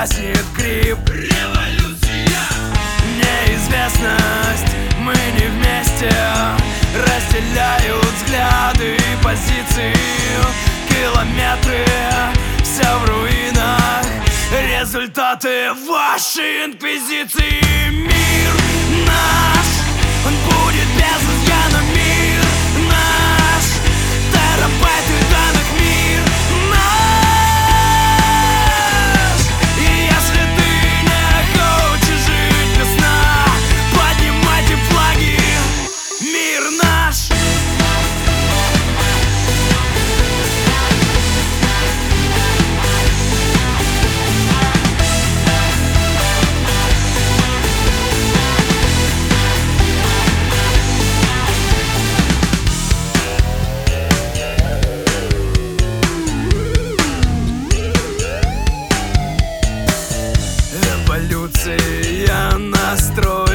гаснет гриб. Революция! Неизвестность, мы не вместе. Разделяют взгляды и позиции. Километры, все в руинах. Результаты вашей инквизиции. Мир наш, он будет без изъяна. Мир наш, терабайты данных. Мир наш. И если ты не хочешь жить без сна, поднимайте флаги. Мир наш. Эволюция настроена